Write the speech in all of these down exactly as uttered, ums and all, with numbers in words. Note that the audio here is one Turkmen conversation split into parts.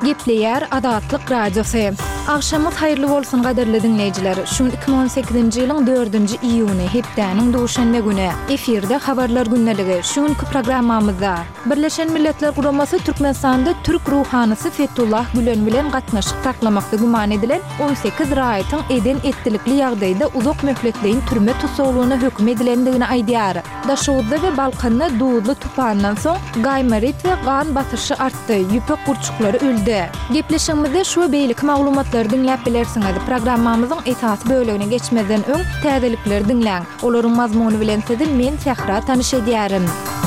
Gepleyer Adatlyk Radiosu. Akşamyz haýyrly bolsun gaderli dinleýijiler. Şu iki bin on sekizinji ýylyň dördünji iýuny hepdäniň duşanbe güni efirde habarlar günneligi. Şuňky programmamyzda Birleşen Milletler Guramasy Türkmenistanda Türk ruhanysy Fethullah Gülen bilen gatnaşyk taklamakda güman edilen on sekiz raýatyň eden etdilikli ýagdaýda uzak möhletleýin türme tutsagylygyna hökm edilendigini aýdýar. Daşowda we Balkanda duýdly tupandan soň gaýmarit we gan batyrşy artdy. Ýüpek gurçuklary öldi. Gepleşigimizde şu beýlik maglumatlar dinläp bilersiňiz. Programmamyzyň esas bölegine geçmeden öň täzelikleri dinläň. Olaryň mazmuny bilen sizi men Sehra tanyş edýärim.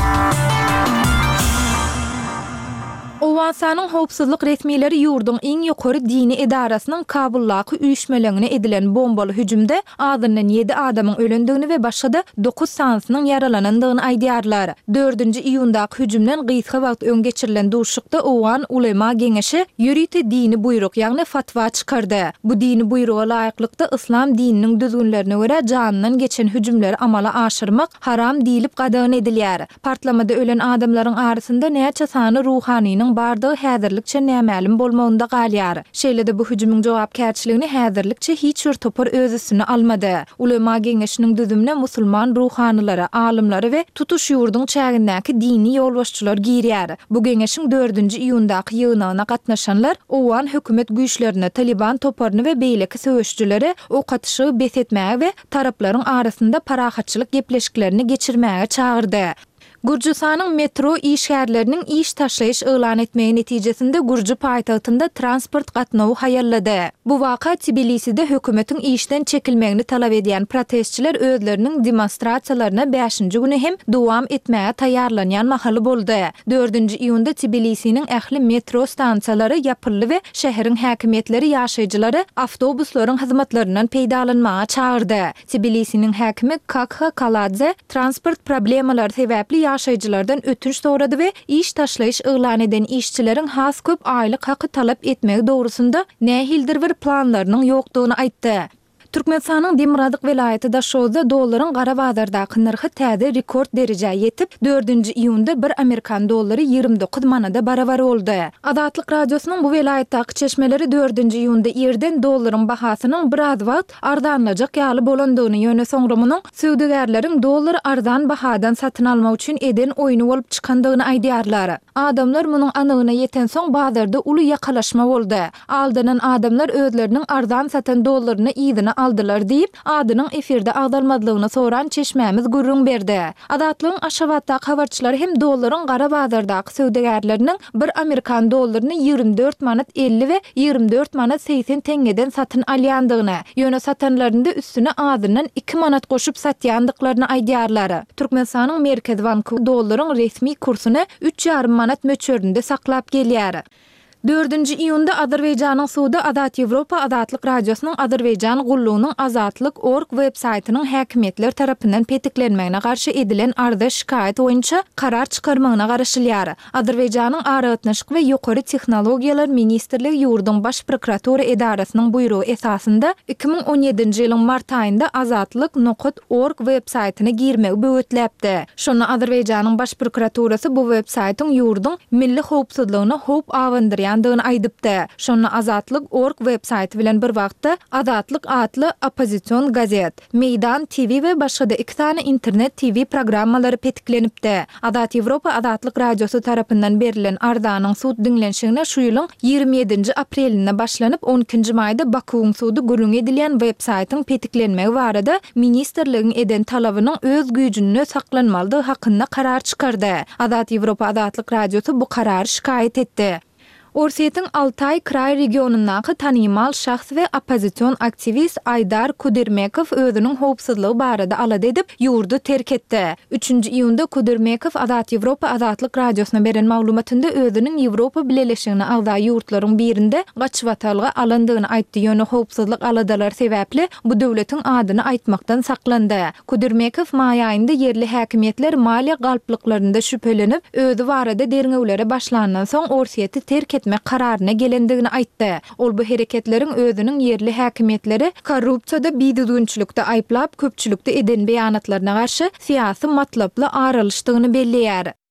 Owasanyň howpsuzlyk resmiýetleri ýurduň iň ýokary dini edarasynyň Kabuldaky üýşmelerine edilen bombaly hüjümde adyndan ýedi adamyň ölendigini we başga dokuz sansynyň yaralanandygyny aýdýarlar. dördünji iýundaky hüjümden gysga wagt öň geçirilen duşukda Owan ulema geňeşi ýürite dini buýruk ýagny fatwa çykardy. Bu dini buýruga laýyklykda islam dininiň düzgünlerine görä janynyň geçen hüjümleri amala aşyrmak haram diýilip gadagyn edilýär. Partlamada ölen adamlaryň arasynda näçe sany ruhanynyň bardygy häzirlikçe nämälim bolmagynda galýar. Şeýle-de bu hüjümüň jogapkärçiligini häzirlikçe hiç bir topar öz üstüne almady. Ulema geňeşiniň düzümine musulman ruhanylary, alymlary we tutuş ýurduň çägindäki dini ýolbaşçylar girýär. Bu geňeşiň dördünji iýundaky ýygynyna gatnaşanlar owan hökümet güýçlerini, Taliban toparyny we beýleki söwüşçüleri okatyşy besetmäge we taraplaryň arasynda parahatçylyk gepleşiklerini geçirmäge çağırdy. Gürjistanyň metro işgärleriniň iş taşlaýyş elan etmegi netijesinde Gürji paýtagtynda transport gatnawy haýallady. Bu waka Tbiliside hökümetiň işden çekilmegini talap edýän protestçiler özleriniň demonstrasiýalaryna beşinji güni hem dowam etmäge taýýarlanýan mahaly boldy. dördünji iýunda Tbilisiň ähli metro stansiýalary ýapyldy we şäheriň häkimetleri ýaşaýjylary awtobuslaryň hyzmatlarynyň peýdalanmagy çağırdy. Tbilisiň häkimi Kakha Kaladze transport problemalary sebäpli ýaşaýjylardan ötünç sorady we iş taşlaýyş elan eden işçileriň has köp aýlyk haky talap etmegi dogrusunda nähildir bir planlarynyň ýokdugyny aýtdy. Türkmenistanyň Demiradyk welaýaty Daşowda dollaryň gara bazardaky narhy täze rekord derejäge ýetip dördünji iýunda bir Amerikan dollary ýygrimi dokuz manada barabar boldy. Adatlyk radiosynyň bu welaýatdaky çeşmeleri dördünji iýunda ýerden dollaryň bahasynyň biraz wagt ardanlajak ýaly bolandygyny ýöne soňramynyň söwdegärleriň dollary ardan bahadan satyn almak üçin eden oýny bolup çykandygyny aýdýarlar. Adamlar munyň anygyna ýeten soň bazarda uly ýakalaşma boldy. Aldanan adamlar özleriniň ardan satan dollaryny ýygyna aldylar diýip adynyň efirde agdalmadlygyny soran çeşmämiz gurrun berdi. Adatlyň aşawatdaky habarçylar hem dollaryň gara bazardaky söwdegärleriniň bir Amerikan dollaryny ýygrimi dört manat elli we ýygrimi dört manat seksen tengeden satyn alýandygyny, ýöne satanlarynda üstüne adyndan iki manat goşup satýandyklaryny aýdýarlar. Türkmenistanyň Merkez Banky dollaryň resmi kursuny üç ýarym manat möçöründe saklap gelýär. dördünji iýunda Azerbaýjanyň Suwda Adat Ýewropa Adatlyk Radiosynyň Azerbaýjan gullugynyň azatlyk org web saytynyň häkimetler tarapyndan petiklenmegine garşy edilen arda şikaýet boýunça karar çykarmagyna garaşylýar. Azerbaýjanyň Aragatnaşyk we Ýokary Tehnologiýalar Ministrligi ýurduň baş prokuratura edarasynyň buýrugy esasında iki bin on ýedinji ýylyň mart aýynda azatlyk nokta org web saytyna girmegi böwetläpdi. Şonu Azerbaýjanyň baş prokuraturasy bu web saytyň ýurduň milli howpsuzlygyna howp awandyrýan ýandygyny aýdypdy. Şonu azatlyk nokta org web saýty bilen bir wagtda Azatlyk adly opposision gazet, Meydan T V we başga da iki tane internet T V programmalary petiklenipdi. Adat Ýewropa Adatlyk Radiosy tarapyndan berilen ardanyň suwd dinlenşigine şu ýylyň ýygrimi ýedinji aprelinde başlanyp on ikinji maýda Bakuň suwdy gurrun edilýän web saýtyň petiklenmegi barada ministrligiň eden talabynyň öz güýjünde saklanmalydygy hakynda karar çykardy. Adat Ýewropa Adatlyk Radiosu bu karary şikaýet etdi. Orsiýetiň Altay kray regionundaky tanymal şahs we opposision aktivist Aydar Kudirmekow özüniň howpsuzlygy barada alad edip ýurdu terk etdi. üçünji iýunda Kudirmekow Adat Ýewropa Adatlyk Radiosyna beren maglumatynda özüniň Ýewropa bileşigine agda ýurtlaryň birinde gaçywatalga alandygyny aýtdy. Ýöne howpsuzlyk aladalar sebäpli bu döwletiň adyny aýtmakdan saklandy. Kudirmekow maý aýynda yerli häkimetler maliýe galplyklaryna şüphelenip özü barada derňewlere başlandan soň Orsiýeti terk etme kararyna gelendigini aýtdy. Ol bu hereketleriň özüniň yerli häkimetleri korrupsiýada biýdüdünçlükde aýplap köpçülükde eden beýanatlaryna garşy syýasy matlaply aralyşdygyny belleýär.